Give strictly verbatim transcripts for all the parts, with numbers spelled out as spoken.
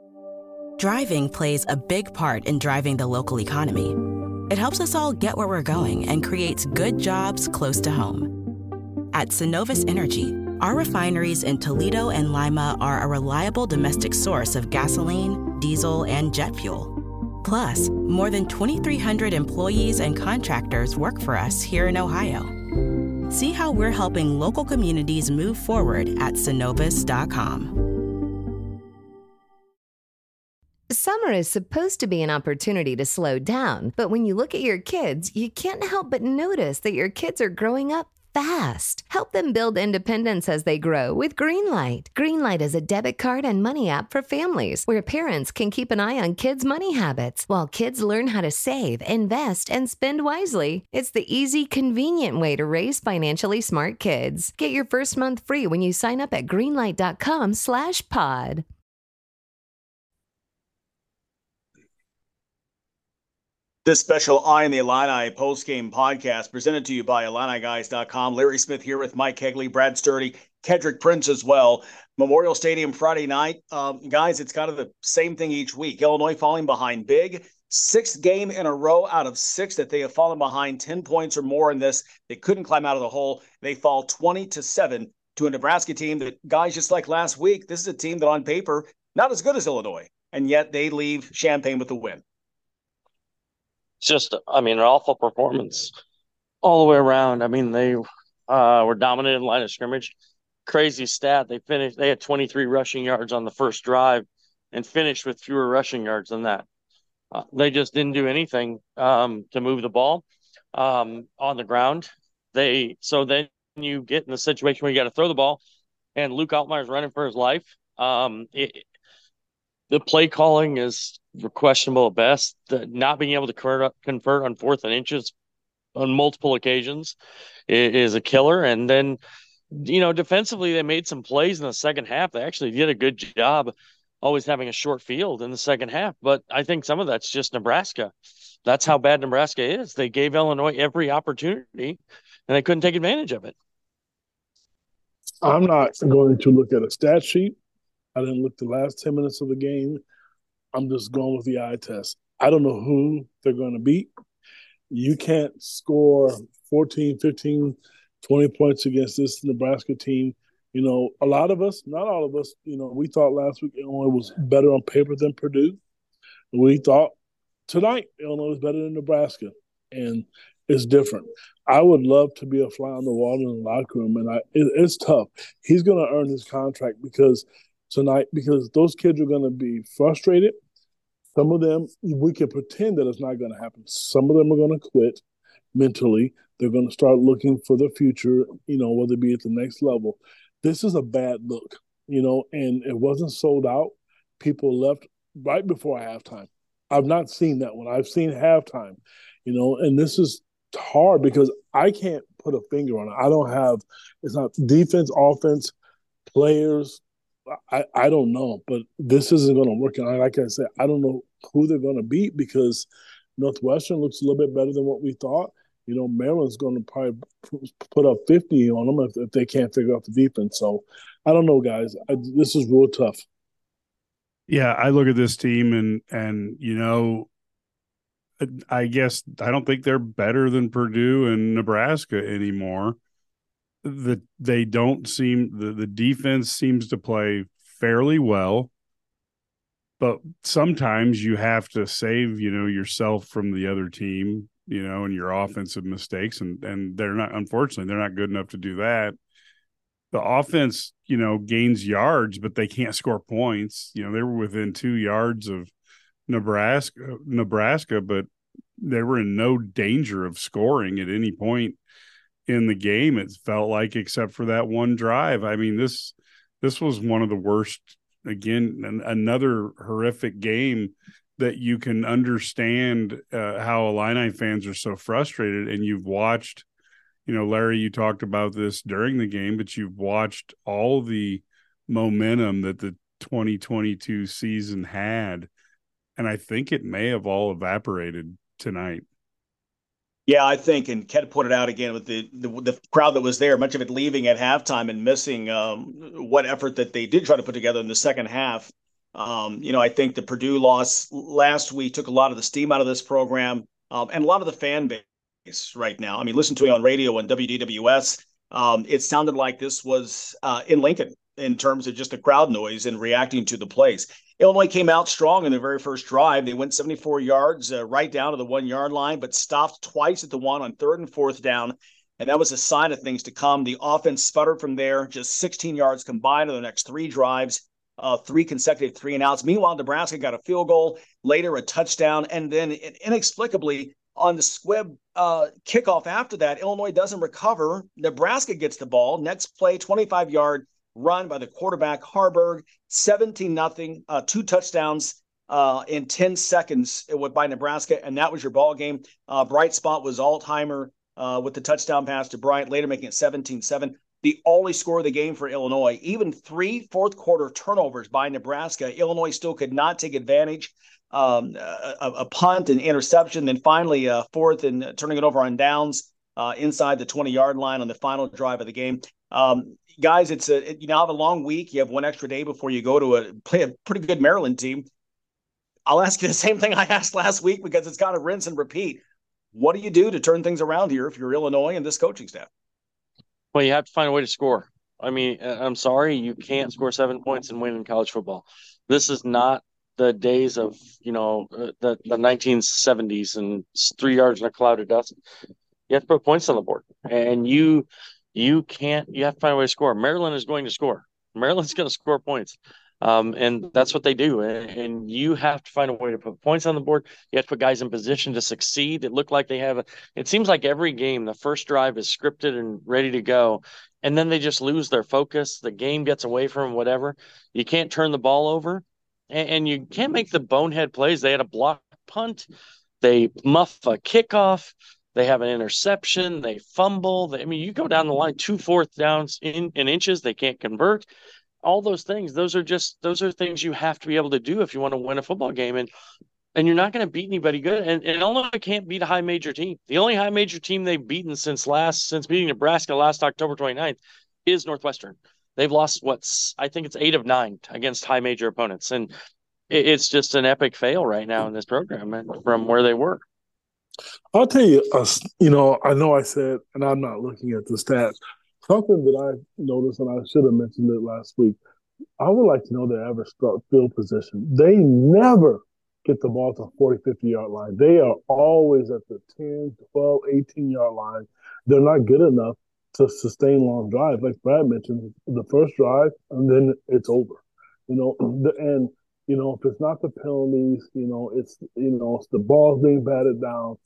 Driving plays a big part in driving the local economy. It helps us all get where we're going and creates good jobs close to home. At Synovus Energy, our refineries in Toledo and Lima are a reliable domestic source of gasoline, diesel, and jet fuel. Plus, more than twenty-three hundred employees and contractors work for us here in Ohio. See how we're helping local communities move forward at Synovus dot com. Summer is supposed to be an opportunity to slow down, but when you look at your kids, you can't help but notice that your kids are growing up fast. Help them build independence as they grow with Greenlight. Greenlight is a debit card and money app for families where parents can keep an eye on kids' money habits while kids learn how to save, invest, and spend wisely. It's the easy, convenient way to raise financially smart kids. Get your first month free when you sign up at greenlight dot com slash pod. This special Eye in the Illini post-game podcast presented to you by Illini Guys dot com. Larry Smith here with Mike Kegley, Brad Sturdy, Kedrick Prince as well. Memorial Stadium Friday night. Um, guys, it's kind of the same thing each week. Illinois falling behind big. Sixth game in a row out of six that they have fallen behind ten points or more in this. They couldn't climb out of the hole. They fall twenty to seven to a Nebraska team that, guys, just like last week, this is a team that on paper, not as good as Illinois, and yet they leave Champaign with the win. It's just, I mean, an awful performance all the way around. I mean, they uh, were dominant in line of scrimmage. Crazy stat. They finished, they had twenty-three rushing yards on the first drive and finished with fewer rushing yards than that. Uh, they just didn't do anything um, to move the ball um, on the ground. They So then you get in the situation where you got to throw the ball, and Luke Altmaier's running for his life. Um, it, the play calling is questionable at best. The, not being able to convert, convert on fourth and inches on multiple occasions is, is a killer. And then, you know, defensively, they made some plays in the second half. They actually did a good job always having a short field in the second half. But I think some of that's just Nebraska. That's how bad Nebraska is. They gave Illinois every opportunity, and they couldn't take advantage of it. I'm not going to look at a stat sheet. I didn't look the last ten minutes of the game. I'm just going with the eye test. I don't know who they're going to beat. You can't score fourteen, fifteen, twenty points against this Nebraska team. You know, a lot of us, not all of us, you know, we thought last week Illinois was better on paper than Purdue. We thought tonight Illinois was better than Nebraska. And it's different. I would love to be a fly on the wall in the locker room, and I, it, it's tough. He's going to earn his contract because – tonight, because those kids are going to be frustrated. Some of them, we can pretend that it's not going to happen. Some of them are going to quit mentally. They're going to start looking for the future, you know, whether it be at the next level. This is a bad look, you know, and it wasn't sold out. People left right before halftime. I've not seen that one. I've seen halftime, you know, and this is hard because I can't put a finger on it. I don't have, it's not defense, offense, players, I, I don't know, but this isn't going to work. And like I said, I don't know who they're going to beat because Northwestern looks a little bit better than what we thought. You know, Maryland's going to probably put up fifty on them if, if they can't figure out the defense. So I don't know, guys. I, this is real tough. Yeah, I look at this team and, and you know, I guess I don't think they're better than Purdue and Nebraska anymore. The they don't seem the, the defense seems to play fairly well, but sometimes you have to save, you know, yourself from the other team, you know, and your offensive mistakes, and and they're not, unfortunately, they're not good enough to do that. The offense, you know, gains yards, but they can't score points. You know, they were within two yards of Nebraska, Nebraska, but they were in no danger of scoring at any point in the game, it felt like, except for that one drive. I mean, this this was one of the worst, again, an, another horrific game that you can understand uh, how Illini fans are so frustrated. And you've watched, you know, Larry, you talked about this during the game, but you've watched all the momentum that the twenty twenty-two season had. And I think it may have all evaporated tonight. Yeah, I think, and Ken put it out again with the, the the crowd that was there, much of it leaving at halftime and missing um, what effort that they did try to put together in the second half. Um, you know, I think the Purdue loss last week took a lot of the steam out of this program, um, and a lot of the fan base right now. I mean, listen to me on radio and W D W S. Um, it sounded like this was uh, in Lincoln in terms of just the crowd noise and reacting to the plays. Illinois came out strong in their very first drive. They went seventy-four yards uh, right down to the one-yard line, but stopped twice at the one on third and fourth down, and that was a sign of things to come. The offense sputtered from there, just sixteen yards combined in the next three drives. Uh, three consecutive three and outs. Meanwhile, Nebraska got a field goal, later a touchdown, and then inexplicably on the squib uh, kickoff after that, Illinois doesn't recover. Nebraska gets the ball. Next play, twenty-five-yard run by the quarterback, Harburg, seventeen nothing, uh, two touchdowns uh, in ten seconds by Nebraska, and that was your ball game. Uh, bright spot was Altheimer uh, with the touchdown pass to Bryant, later making it seventeen seven. The only score of the game for Illinois. Even three fourth quarter turnovers by Nebraska, Illinois still could not take advantage. Um, a, a punt and interception, then finally a fourth and uh, turning it over on downs uh, inside the twenty-yard line on the final drive of the game. Um, guys, it's a it, you now have a long week. You have one extra day before you go to a play a pretty good Maryland team. I'll ask you the same thing I asked last week because it's kind of rinse and repeat. What do you do to turn things around here if you're Illinois and this coaching staff? Well, you have to find a way to score. I mean, I'm sorry, you can't score seven points and win in college football. This is not the days of, you know, the, the nineteen seventies and three yards in a cloud of dust. You have to put points on the board. And you you can't – you have to find a way to score. Maryland is going to score. Maryland's going to score points. Um, and that's what they do. And, and you have to find a way to put points on the board. You have to put guys in position to succeed. It looked like they have a, it seems like every game, the first drive is scripted and ready to go. And then they just lose their focus. The game gets away from them, whatever. You can't turn the ball over and, and you can't make the bonehead plays. They had a block punt. They muff a kickoff. They have an interception. They fumble. They, I mean, you go down the line, two fourth downs in, in inches. They can't convert. All those things, those are just, those are things you have to be able to do if you want to win a football game. And, and you're not going to beat anybody good. And, and Illinois can't beat a high major team. The only high major team they've beaten since last, since beating Nebraska last October twenty-ninth is Northwestern. They've lost what's, I think it's eight of nine against high major opponents. And it, it's just an epic fail right now in this program and from where they were. I'll tell you, uh, you know, I know I said, and I'm not looking at the stats, something that I noticed, and I should have mentioned it last week, I would like to know their average field position. They never get the ball to the forty, fifty-yard line. They are always at the ten, twelve, eighteen-yard line. They're not good enough to sustain long drives. Like Brad mentioned, the first drive, and then it's over. You know, and, you know, if it's not the penalties, you know, it's, you know, it's the balls being batted down.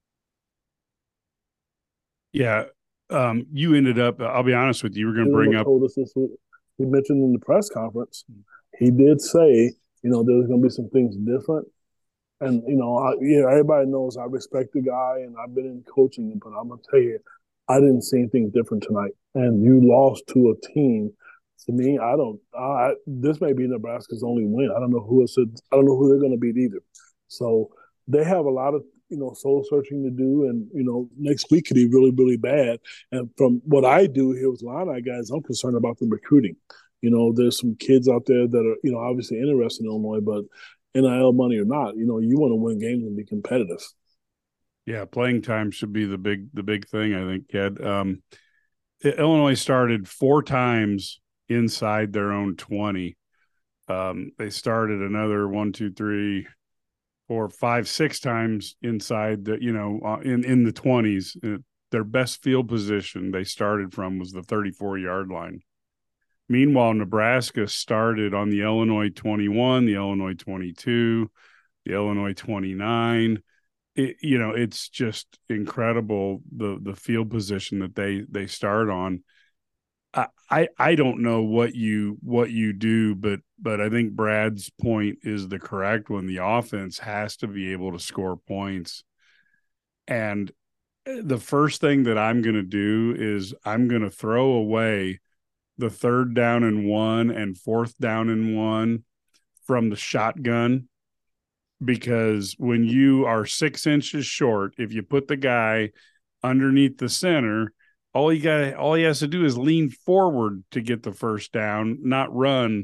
Yeah. Um, you ended up, I'll be honest with you, you were going to bring up. Told us this, he mentioned in the press conference, he did say, you know, there's going to be some things different. And, you know, I, yeah, everybody knows I respect the guy and I've been in coaching, but I'm going to tell you, I didn't see anything different tonight. And you lost to a team. To me, I don't, I, this may be Nebraska's only win. I don't know who it's, I don't know who they're going to beat either. So they have a lot of, you know, soul searching to do. And, you know, next week could be really, really bad. And from what I do here with Illini guys, I'm concerned about the recruiting. You know, there's some kids out there that are, you know, obviously interested in Illinois, but N I L money or not, you know, you want to win games and be competitive. Yeah, playing time should be the big, the big thing, I think, Ked. Um, Illinois started four times inside their own twenty. Um, they started another one, two, three, four, five, six times inside the, you know, uh, in, in the twenties. Uh, their best field position they started from was the thirty-four-yard line. Meanwhile, Nebraska started on the Illinois twenty-one, the Illinois twenty-two, the Illinois twenty-nine. It, you know, it's just incredible the the field position that they they start on. I, I don't know what you what you do, but but I think Brad's point is the correct one. The offense has to be able to score points. And the first thing that I'm going to do is I'm going to throw away the third down and one and fourth down and one from the shotgun, because when you are six inches short, if you put the guy underneath the center, all he got, all he has to do is lean forward to get the first down, not run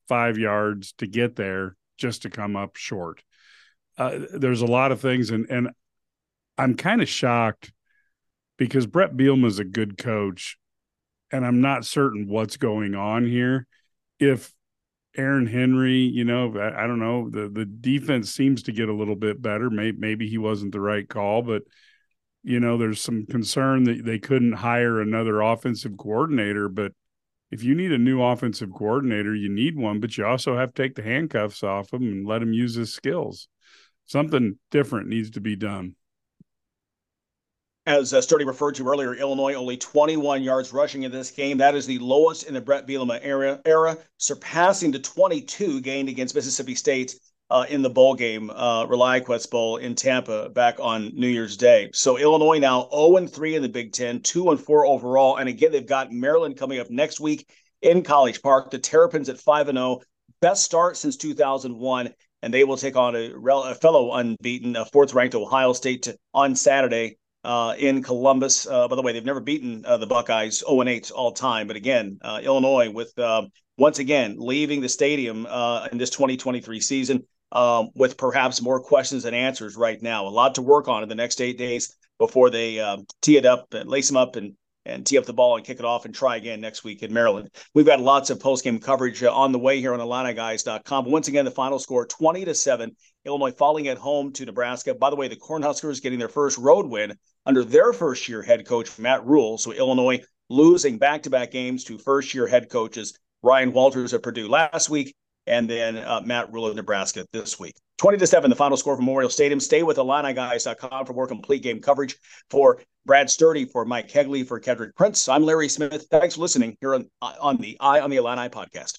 five yards to get there just to come up short. Uh, there's a lot of things, and and I'm kind of shocked because Brett Bielema is a good coach, and I'm not certain what's going on here. If Aaron Henry, you know, I, I don't know, the the defense seems to get a little bit better. Maybe, maybe he wasn't the right call, but you know, there's some concern that they couldn't hire another offensive coordinator. But if you need a new offensive coordinator, you need one, but you also have to take the handcuffs off him and let him use his skills. Something different needs to be done. As uh, Sturdy referred to earlier, Illinois only twenty-one yards rushing in this game. That is the lowest in the Brett Bielema era, era surpassing the twenty-two gained against Mississippi State uh, in the bowl game, uh, ReliaQuest Bowl in Tampa back on New Year's Day. So Illinois now oh and three in the Big Ten, two and four overall. And again, they've got Maryland coming up next week in College Park. The Terrapins at five and oh, best start since two thousand one. And they will take on a, a fellow unbeaten, a fourth-ranked Ohio State to, on Saturday uh, in Columbus. Uh, by the way, they've never beaten uh, the Buckeyes oh and eight all time. But again, uh, Illinois with, uh, once again, leaving the stadium uh, in this twenty twenty-three season um, with perhaps more questions than answers right now. A lot to work on in the next eight days before they uh, tee it up and lace them up and and tee up the ball and kick it off and try again next week in Maryland. We've got lots of post-game coverage uh, on the way here on Illini Guys dot com. But once again, the final score, twenty to seven, Illinois falling at home to Nebraska. By the way, the Cornhuskers getting their first road win under their first-year head coach, Matt Rule. So Illinois losing back-to-back games to first-year head coaches Ryan Walters at Purdue last week and then uh, Matt Rule of Nebraska this week. twenty to seven, the final score from Memorial Stadium. Stay with Illini Guys dot com for more complete game coverage. For Brad Sturdy, for Mike Kegley, for Kedrick Prince, I'm Larry Smith. Thanks for listening here on, on the Eye on the Illini podcast.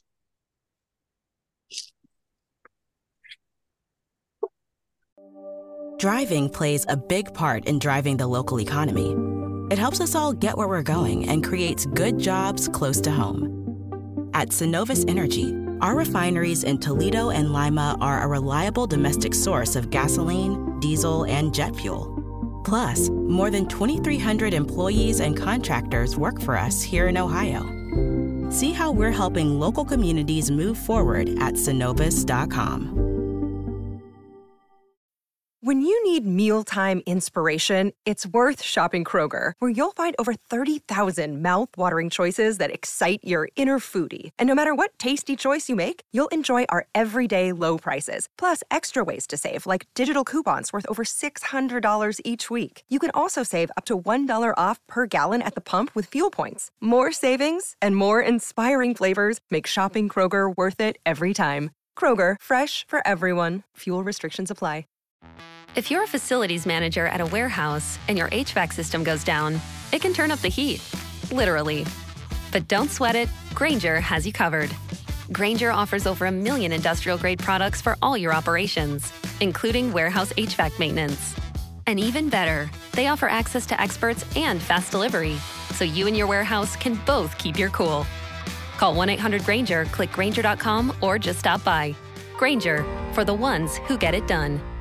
Driving plays a big part in driving the local economy. It helps us all get where we're going and creates good jobs close to home. At Synovus Energy, our refineries in Toledo and Lima are a reliable domestic source of gasoline, diesel, and jet fuel. Plus, more than twenty-three hundred employees and contractors work for us here in Ohio. See how we're helping local communities move forward at Synovus dot com. When you need mealtime inspiration, it's worth shopping Kroger, where you'll find over thirty thousand mouth-watering choices that excite your inner foodie. And no matter what tasty choice you make, you'll enjoy our everyday low prices, plus extra ways to save, like digital coupons worth over six hundred dollars each week. You can also save up to one dollar off per gallon at the pump with fuel points. More savings and more inspiring flavors make shopping Kroger worth it every time. Kroger, fresh for everyone. Fuel restrictions apply. If you're a facilities manager at a warehouse and your H V A C system goes down, it can turn up the heat, literally. But don't sweat it, Grainger has you covered. Grainger offers over a million industrial-grade products for all your operations, including warehouse H V A C maintenance. And even better, they offer access to experts and fast delivery, so you and your warehouse can both keep your cool. Call one eight hundred Grainger, click Grainger dot com, or just stop by. Grainger, for the ones who get it done.